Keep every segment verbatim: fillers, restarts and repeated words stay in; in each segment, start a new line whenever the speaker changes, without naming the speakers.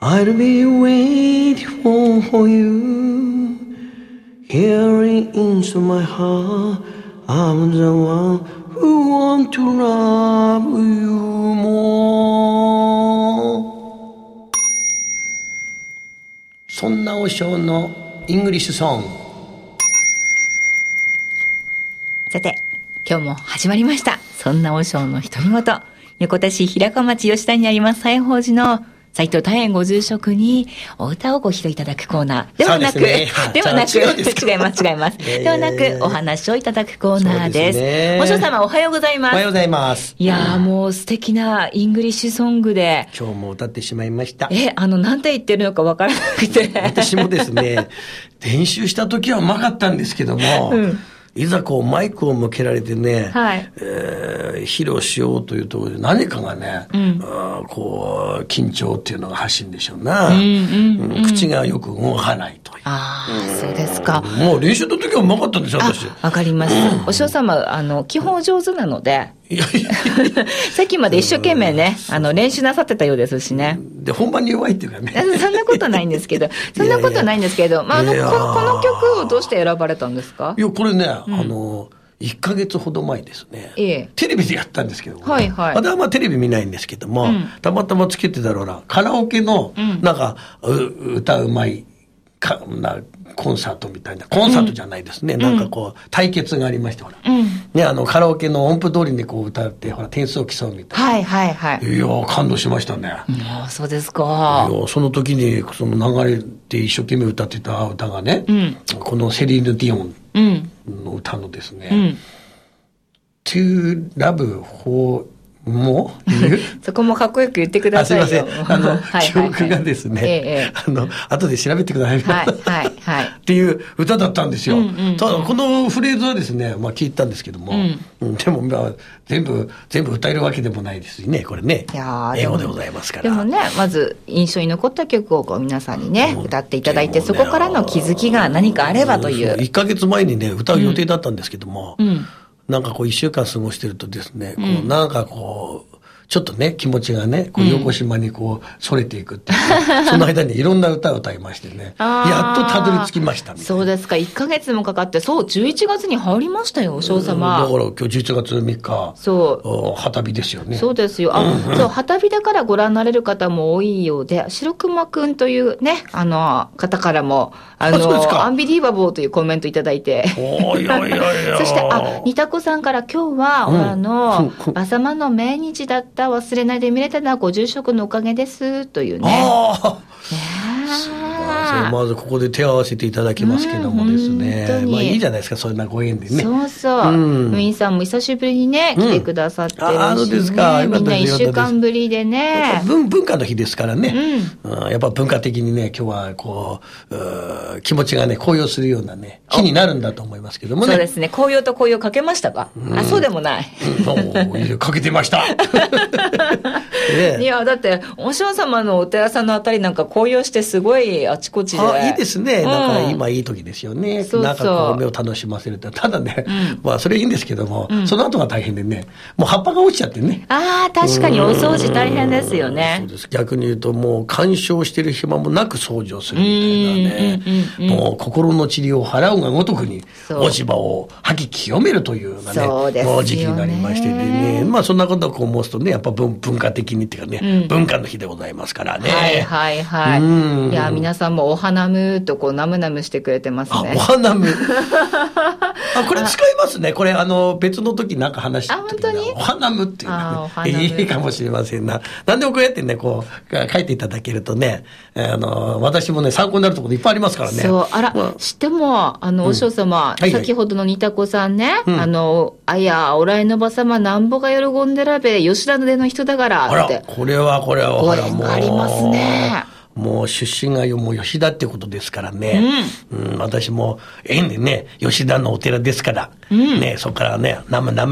I'll be waiting for you here into my heart I'm the one who want to love you more そんなお尚のイングリッシュソング。
さて今日も始まりました。そんなお尚の独り言。横田市平川町吉田にあります西宝寺の斉藤大変ご住職にお歌をご披露いただくコーナーではなく、で, ね、ではなく違います違います、えー、ではなくお話をいただくコーナーです。お嬢様おはようございます。
おはようございます。
いやーもう素敵なイングリッシュソングで
今日も歌ってしまいました。
えあのなんて言ってるのかわからなくて
私もですね練習した時はうまかったんですけども、うんいざこうマイクを向けられてね、はいえー、披露しようというところで何かがね、うん、あこう緊張っていうのが発信でしょうな、うんうんうん、口がよく動かないという。
ああ、うん、そうですか。
もう練習の時はうまかったんですよ私。
わかります、うん、お嬢様あの基本上手なのでいやいやさっきまで一生懸命ね、あの練習なさってたようですしね。
で本番に弱いっていうかね。
そんなことないんですけど、そんなことないんですけど、まああのここの曲をどうして選ばれたんですか？
いやこれね、うん、あのいっかげつほど前ですね、ええ、テレビでやったんですけども、はいはい、私はまあテレビ見ないんですけども、うん、たまたまつけてたろうなカラオケのなんか、うん、歌うまいかなコンサートみたいなコンサートじゃないですね、うん、なんかこう対決がありましてほら、うんね、あのカラオケの音符通りにこう歌ってほら点数を競うみたいな。
はいはいはい。
いや感動しましたね。
ああそうですか。
いやその時にその流れで一生懸命歌ってた歌がね、うん、このセリーヌ・ディオンの歌のですね、うん、To Love forもう
そこもかっこよく言ってくださいよ。
あすいませんあの、はいはいはい、記憶がですね、ええ、あの後で調べてください、はいはいはい、っていう歌だったんですよ、うんうんうん、ただこのフレーズはですね、まあ、聞いたんですけども、うん、でも、まあ、全部全部歌えるわけでもないですしねこれねいや英語でございますから。
でもねまず印象に残った曲をこう皆さんにね、うん、歌っていただいて、ね、そこからの気づきが何かあればという。
いっかげつまえにね歌う予定だったんですけども、うんうんなんかこう一週間過ごしてるとですね、こうなんかこう、ちょっとね、気持ちがね、こう横島にこう、それていくっていう、うん、その間にいろんな歌を歌いましてね、やっとたどり着きましたみたいな。
そうですか、いっかげつもかかって、そう、じゅういちがつに入りましたよ、お嬢様。
だから今日じゅういちがつみっか、そう。旗日ですよね。
そうですよ。あ、うんうん、そう、旗日だからご覧になれる方も多いようで、白熊くんというね、あの、方からも、あの、アンビリーバボーというコメントいただいて。
おいやいやいや。
そして、あ、ニタコさんから今日は、うん、あの、バサマの命日だった、忘れないで見れたのはご住職のおかげですというね。ああ、
まずここで手を合わせていただきますけどもですね、うん、まあいいじゃないですかそんなご縁でね。
そうそう、うん、ムインさんも久しぶりにね来てくださってるし、ね、うん、あ
そうですか。
みんないっしゅうかんぶりでね、
文, 文化の日ですからね、うんうん、やっぱ文化的にね今日はこう、う気持ちがね高揚するようなね日になるんだと思いますけどもね。
そうですね、紅葉と紅葉かけましたか、うん、あそうでもない、
うん、かけてました、
ね、いやだってお嬢様のお寺さんのあたりなんか紅葉してすごいあちこちで。
あいいですね、なんか今いい時ですよね、うん、そうそうなんかこう目を楽しませるって。ただね、うん、まあそれいいんですけども、うん、その後が大変でねもう葉っぱが落ちちゃってね。
ああ確かにお掃除大変ですよね。
そうです。逆に言うともう干渉してる暇もなく掃除をするみたいなね、うんうんうんうん、もう心の塵を払うがごとくに落ち葉を吐き清めるというようなねそうですよね、もう時期になりましてね、まあそんなことをこう申すとねやっぱ 文, 文化的にっていうかね、うん、文化の日でございますからね。
はいはいはい、うん、いや皆さんもお花むとこうナムナムしてくれてますね。
あお花むあこれ使いますね。これあの別の時なんか話した時にお花むっていうのが、ね、いいかもしれませんな。なんでもこうやってねこう書いていただけるとねあの私もね参考になるところいっぱいありますからね。
そうあら、まあ、知ってもあのお嬢様、うん、先ほどのニタコさんね、はいはい、あのあやおらいのばさまなんぼが喜んでらべ吉田の出の人だからって。
あらこれはこれは
ご縁がありますね。
もう出身がもう吉田ってことですからね、うんうん、私も縁でね吉田のお寺ですから、うん、ねそこからねナムナムと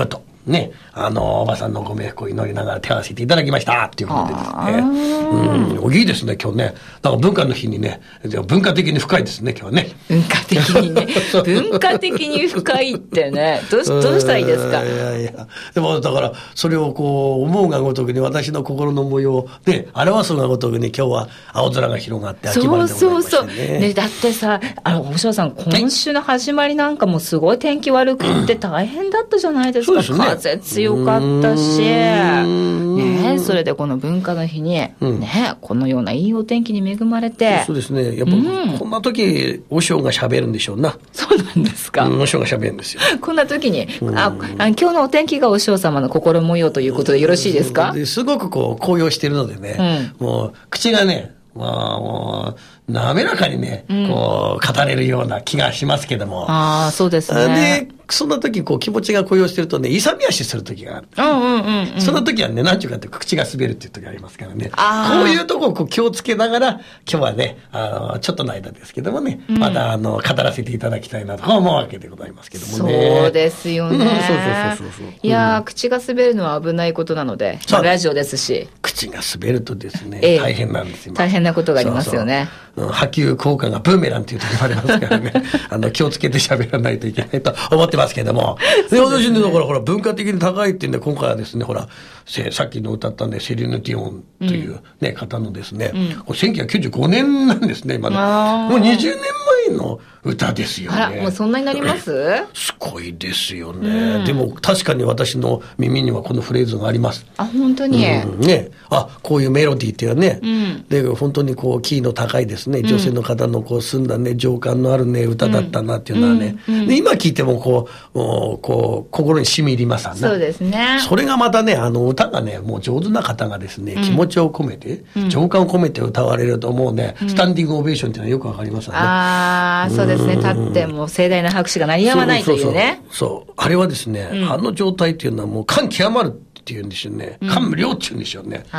ね、あの、おばさんのご冥福を祈りながら手を合わせていただきましたっていうことでですね。うん、いいですね、今日ね。だから文化の日にね、文化的に深いですね、今日はね。
文化的にね。文化的に深いってね、どうし、どうしたらいいですか。いやいや。
でも、だから、それをこう、思うがごとくに私の心の模様をね、表すがごとくに今日は青空が広がって秋晴れでございましたね。そうそうそう。ね、
だってさ、あの、おしょうさん、今週の始まりなんかもすごい天気悪くって大変だったじゃないですか。うん、そうですね。風強かったし。ね、それでこの文化の日に、うん、ね、このようないいお天気に恵まれて。
そうですね。やっぱ、うん、こんな時、おしょうが喋るんでしょうな。
そうなんですか。
うん、おしょうが喋るんですよ。
こんな時に、あ、あ、今日のお天気がおしょう様の心模様ということでよろしいですか。
すごくこう、高揚しているのでね、うん、もう、口がね、まあ、もう、滑らかにね、うん、こう、語れるような気がしますけども。
ああ、そうですね。
で、そんな時、こう、気持ちが高揚してるとね、勇み足する時がある。うんうんうん、うん。その時はね、何ちゅうかって口が滑るっていう時がありますからね。こういうとこをこう気をつけながら、今日はね、あの、ちょっとの間ですけどもね、うん、また、あの、語らせていただきたいなと思うわけでございますけどもね。
そうですよね。うん、そうそうそうそう。いやー、うん、口が滑るのは危ないことなので、まあ、ラジオですし。
口が滑るとですね、ええ、大変なんですよ。
大変なことがありますよね。
そうそう、波及効果がブーメランっていう時もありますからね、あの、気をつけて喋らないといけないと思ってますけども。で、私ね、だからほら、文化的に高いっていうんで、今回はですね、ほら、さっきの歌ったんで、セリヌ・ディオンというね、うん、方のですね、うん、これせんきゅうひゃくきゅうじゅうごねんなんですね、今の。もうにじゅうねんまえの歌ですよね。
あら、もうそんなになります？
すごいですよね、うん。でも、確かに私の耳にはこのフレーズがあります。
あ、本当に、
うん、ね。あ、こういうメロディーっていうのはね、うん、で、本当にこう、キーの高いですね、女性の方のこう、澄んだね、情感のあるね、歌だったなっていうのはね、うんうん、で今聴いてもこう、もう、こう、心に染み入りますわね。
そうですね。
それがまたね、あの、歌がね、もう上手な方がですね、気持ちを込めて、うん、情感を込めて歌われると、もうね、うん、スタンディングオベーションっていうのはよくわかりますわね。
ああ、そうですね。立ってもう盛大な拍手が鳴りやまないというね。
そうそうそう。そう。あれはですね、うん、あの状態っていうのはもう感極まるっていうんでしょうね。感無量っていうんでしょうね。うん、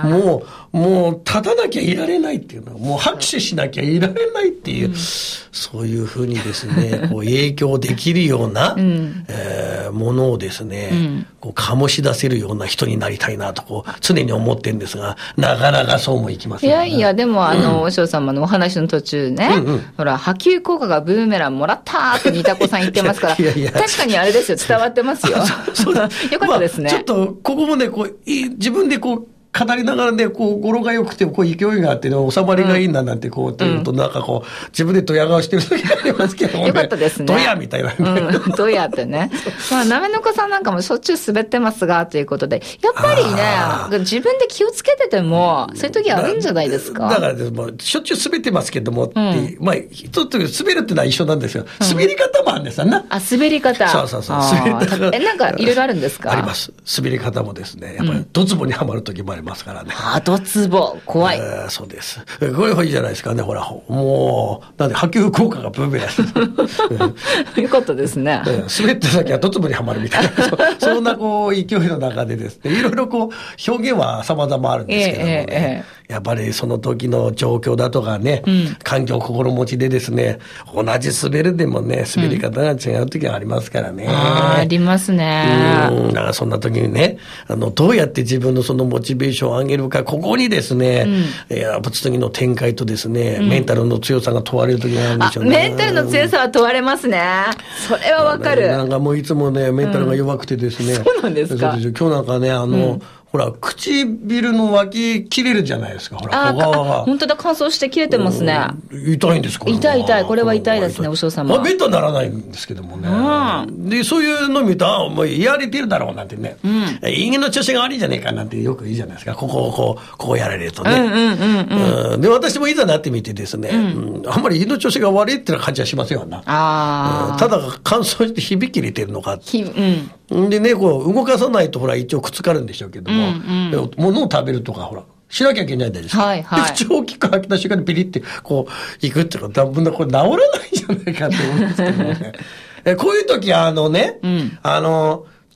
もう、もう、もう立たなきゃいられないっていうのは、もう拍手しなきゃいられないっていう、うん、そういうふうにですね、こう影響できるような、うんえー、ものをですね、うん、こう醸し出せるような人になりたいなとこう常に思ってるんですが、なかなかそうもいきません、ね。
いやいや、でもあの、おしょう様のお話の途中ね、うんうん、ほら、波及効果がブーメランもらったーってニタコさん言ってますから、いやいや確かにあれですよ、伝わってますよ。そうよかったですね。
まあ、ちょっと、ここもね、こう、自分でこう、語りながらね、こう、語呂が良くて、こう、勢いがあって、ね、収まりがいいんだなんて、こう、っていうと、なんかこう、自分でドヤ顔してる時がありますけどもね。
よかったですね。
ドヤみたいなね。
うん、ドヤってね。まあ、なめのこさんなんかもしょっちゅう滑ってますが、ということで、やっぱりね、自分で気をつけてても、そういう時あるんじゃないですか。
だから、もしょっちゅう滑ってますけども、って、うん、まあ、一つ滑るってのは一緒なんですよ。滑り方もあるんですよな。
あ、滑り方。
そうそうそう。滑り方。
え、なんか、いろいろあるんですか？
あります。滑り方もですね、やっぱり、ドツボにはまる時もありますからね。
ドツボ、怖い、
えー。そうです。これはいいじゃないですかね。ほら、もう、なんで波及効果がブーメラ
ン。よかったですね。
滑って先はドツボにはまるみたいな。そんなこう、勢いの中でですね、いろいろこう、表現は様々あるんですけどもね。えーえーやっぱりその時の状況だとかね、うん、環境心持ちでですね、同じ滑るでもね、滑り方が違う時がありますからね。
うん、あ, ありますね。
うん。だからそんな時にね、あの、どうやって自分のそのモチベーションを上げるか、ここにですね、うん、やっぱ次の展開とですね、うん、メンタルの強さが問われる時があるんでしょうね。
メンタルの強さは問われますね。それはわかる。
なんかもういつもね、メンタルが弱くてですね。
うん、そうなんですか。
今日なんかね、あの、うんほら、唇の脇切れるじゃないですか。ほら、
ああ、本当だ、乾燥して切れてますね。
痛いんですか？
痛い痛い。これは痛いですね、お嬢様。
まあ、ベッドにならないんですけどもね。うん、で、そういうの見たら、もうやれてるだろうなんてね。うん。人間の調子が悪いんじゃねえかなんてよく言うじゃないですか。ここをこう、こうやられるとね。うんうんうんうん。で、私もいざなってみてですね、うんうん、あんまり胃の調子が悪いっていう感じはしませんよな。ああ、うん。ただ、乾燥して響き入れてるのか。ひ、うん。でね、こう、動かさないと、ほら、一応くっつかるんでしょうけども、うんうん、物を食べるとか、ほら、しなきゃいけないんですよ。はいはい。で、口を大きく開けた瞬間にピリって、こう、いくってことは、これ治らないんじゃないかと思うんですけどね。えこういう時は、あのね、うん、あの、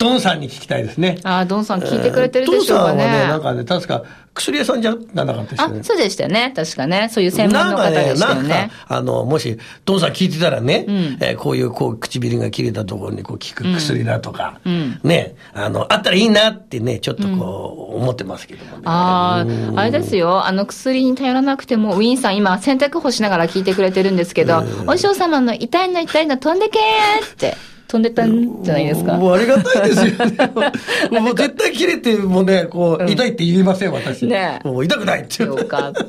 ドンさんに聞きたいですね。
ああ、ドンさん聞いてくれてるでしょうかね。
ドンさんはね、なんかね、確か薬屋さんじゃなかったですよね。
あ、そうでしたよね。確かね。そういう専門の方でしたよね。
なんかね、あの、もし、ドンさん聞いてたらね、うん、えー、こういう、こう、唇が切れたところにこう効く薬だとか、うん、ね、あの、あったらいいなってね、ちょっとこう、うん、思ってますけどもね。
ああ、あれですよ。あの、薬に頼らなくても、ウィンさん今、洗濯干しながら聞いてくれてるんですけど、お嬢様の痛いの痛いの飛んでけーって。飛んでたんじゃないですか。
もうありがたいですよね。もう絶対切れてもね、こう、うん、痛いって言いません、私。ね。もう痛くないって
よかった。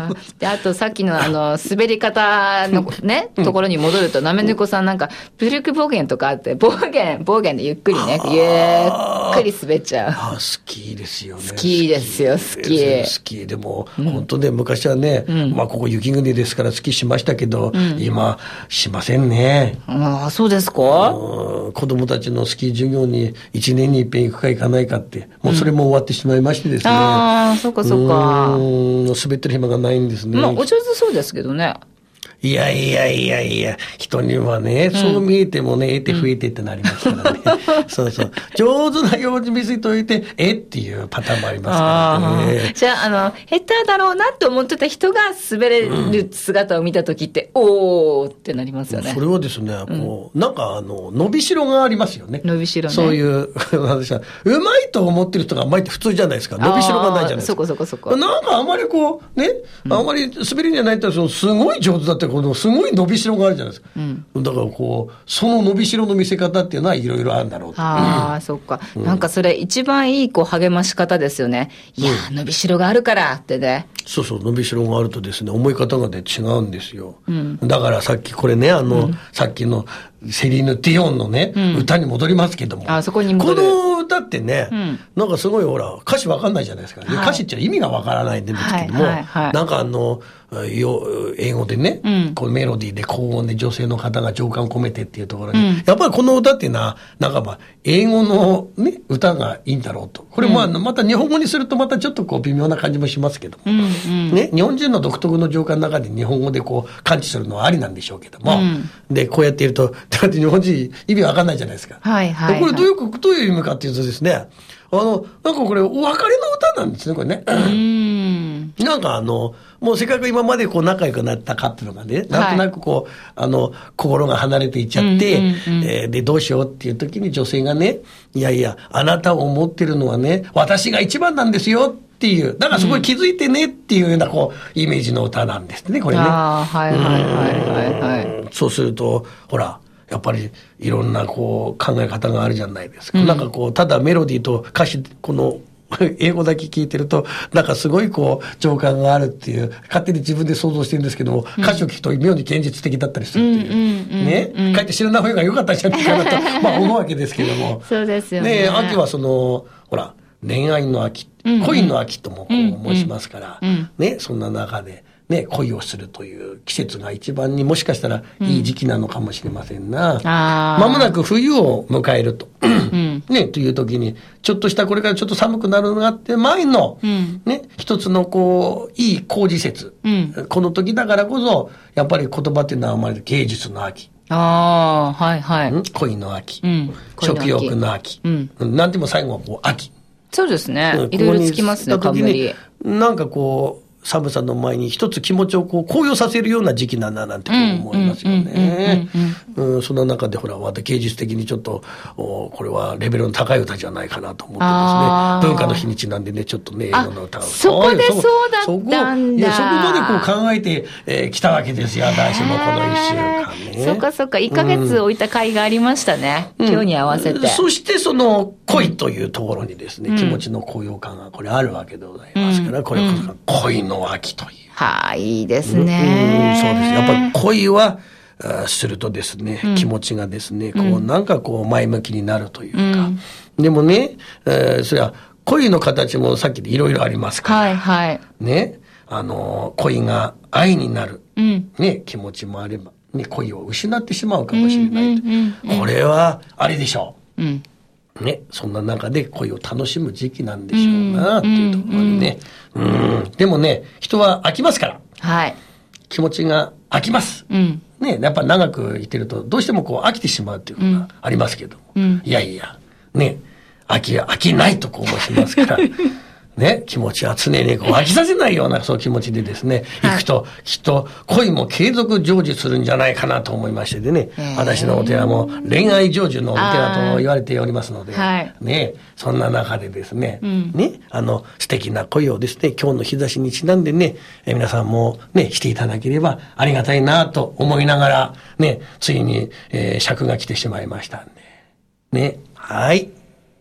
で、あとさっきのあの、滑り方のね、ところに戻ると、なめ猫さんなんか、ブルク暴言とかあって、暴言、暴言でゆっくりね、ゆっくり滑っちゃう。
あ、好きですよね。
好きですよ、好き。
好き。でも、うん、本当ね、昔はね、うん、まあここ雪国ですからスキーしましたけど、うん、今、しませんね。
ああ、そうですか。
子供たちのスキー授業に一年に一遍行くか行かないかって、もうそれも終わってしまいましてですね。うん、
ああ、そうかそうか。
うん、滑ってる暇がないんですね。
まあ、お上手そうですけどね。
いやいやいやいや、人にはね、そう見えてもね、えって増えてってなりますからね。うん、そうそう。上手なように見せといて、えっていうパターンもありますからね。
じゃあ、あの、下手だろうなって思ってた人が滑れる姿を見たときって、うん、おーってなりますよね。
それはですね、こう、なんかあの、伸びしろがありますよね。
伸びしろね。
そういう、私は、うまいと思ってる人がうまいって普通じゃないですか。伸びしろがないじゃないですか。
そこそこそこ。
なんかあんまりこう、ね、あんまり滑りんじゃないと、すごい上手だってこのすごい伸びしろがあるじゃないですか、うん、だからこうその伸びしろの見せ方っていうのはいろいろあるんだろうと。
ああ、うん、そっか、うん、なんかそれ一番いいこう励まし方ですよね。いや、うん、伸びしろがあるからってね。
そうそう、伸びしろがあるとですね、思い方がね違うんですよ、うん、だからさっきこれね、あの、うん、さっきのセリーヌ・ディオンのね、うん、歌に戻りますけども、
あ、そこに戻る。
この歌ってね、うん、なんかすごいほら歌詞わかんないじゃないですか、はい、歌詞って意味がわからないんですけども、はいはいはい、なんかあのよ英語でね、うん、このメロディーで高音で女性の方が情感を込めてっていうところに、うん、やっぱりこの歌っていうのはなんかまあ英語の、ね、歌がいいんだろうと。これまあ、うん、また日本語にするとまたちょっとこう微妙な感じもしますけども、うんうん、ね、日本人の独特の情感の中で日本語でこう感知するのはありなんでしょうけども、うん、でこうやっているとだって日本人意味わかんないじゃないですか。
はいはいはい、
これどういう、どういう意味かっていうとですね、あの、なんかこれお別れの歌なんですね、これね。うん、なんかあの、もうせっかく今までこう仲良くなったカップルがね、なんとなくこう、はい、あの、心が離れていっちゃって、うんうんうん、えー、で、どうしようっていう時に女性がね、いやいや、あなたを思ってるのはね、私が一番なんですよっていう、だからそこに気づいてねっていうようなこう、イメージの歌なんですね、これね。
ああ、はいはいはいはいはい。
そうすると、ほら、やっぱりいろんなこう考え方があるじゃないですか。うん、なんかこう、ただメロディーと歌詞、この、英語だけ聞いてると、なんかすごいこう、情感があるっていう、勝手に自分で想像してるんですけども、うん、歌詞を聞くと妙に現実的だったりするっていう。うんうんうん、ね、うん。かえって知らない方が良かったんじゃないかなと、まあ思うわけですけども。
そうですよね。
ね、秋はその、ほら、恋愛の秋、恋の秋ともこう申しますから、うんうん、ね、そんな中で、ね、恋をするという季節が一番にもしかしたらいい時期なのかもしれませんな。うん、まもなく冬を迎えると。うん、ね、という時に、ちょっとしたこれからちょっと寒くなるのがあって前の、うん、ね、一つのこう、いい好時節、うん。この時だからこそ、やっぱり言葉っていうのは生まれる芸術の秋。
ああ、はいはい。
恋の秋。うん、食欲の秋。うん、なんでも最後はこう、秋。
そうですね。いろいろつきますね、冠。
なんかこう、寒さの前に一つ気持ちをこう高揚させるような時期なんだなんて思いますよね。その中でほら、また芸術的にちょっと、これはレベルの高い歌じゃないかなと思ってですね。文化の日にちなんでね、ちょっとね、英語の歌を。
そこでそうだったんだ。いや、
そこまでこう考えてき、えー、たわけですよ、私もこの一週間ね。
そっかそっか、いっかげつ置いた甲斐がありましたね。うん、今日に合わせて、うん。
そしてその恋というところにですね、うん、気持ちの高揚感がこれあるわけでございますから、うん、これこそ恋のの秋という。
はあ、いいですね。
うん、そうです。やっぱり恋は、するとですね、うん、気持ちがですね、こう、なんかこう、前向きになるというか。うん、でもね、えー、それは、恋の形もさっきでいろいろありますから。
はいはい。
ね、あの、恋が愛になる。うん、ね、気持ちもあれば、ね、恋を失ってしまうかもしれないと。これは、あれでしょう。うんね、そんな中で恋を楽しむ時期なんでしょうなっていうところにね、うん、うん、でもね、人は飽きますから、はい、気持ちが飽きます、うんね、やっぱ長くいてるとどうしてもこう飽きてしまうっていうのがありますけども、うん、いやいやね、飽き、飽きないとこう申しますから、ね、気持ちは常にこう飽きさせないようなそう気持ちでですね、行くと、きっと恋も継続成就するんじゃないかなと思いましてでね、私のお寺も恋愛成就のお寺と言われておりますので、ね、そんな中でですね、うん、ね、あの、素敵な恋をですね、今日の日差しにちなんでね、え皆さんもね、していただければありがたいなと思いながら、ね、ついに、えー、尺が来てしまいましたんで、ね、はい。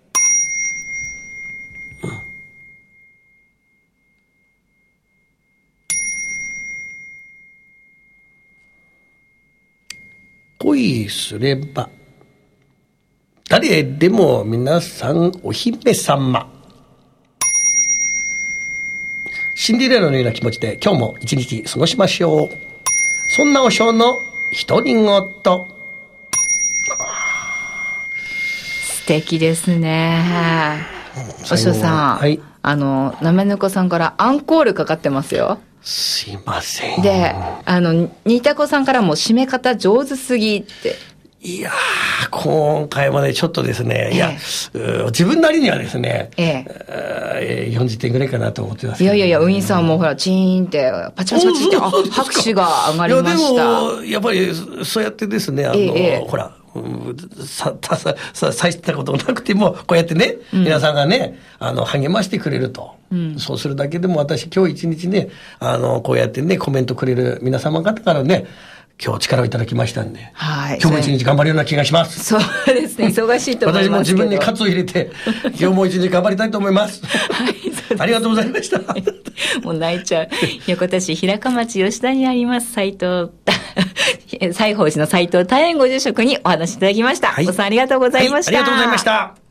恋すれば誰でも皆さんお姫様。シンデレラのような気持ちで今日も一日過ごしましょう。そんなお尚の独り言。
素敵ですね。お尚さん、はい、あのなめぬこさんからアンコールかかってますよ。
すいません。
で、あの、新田子さんからも締め方上手すぎって。
いやー、今回までちょっとですね、ええ、いや、自分なりにはですね、ええ、よんじゅってんぐらいかなと思ってますけど、
いやいやいや、ウィンさんもほら、チーンって、パチパチパチって、あ、拍手が上がりました。いや、で
も、やっぱり、そうやってですね、あの、ええ、ほら、さ、さ、さ、さしたことなくても、こうやってね、うん、皆さんがね、あの、励ましてくれると。うん、そうするだけでも私、今日一日ね、あの、こうやってね、コメントくれる皆様方からね、今日力をいただきましたんで、はい、今日も一日頑張るような気がします。
そうですね、忙しいと思いますけど。
私も自分に喝を入れて、今日も一日頑張りたいと思います。はい、そうです。ありがとうございました。
もう泣いちゃう。横田市平川町吉田にあります斉藤、西宝寺の斉藤大円ご住職にお話しいただきました。はい、おさんありがとうございました。
はい、ありがとうございました。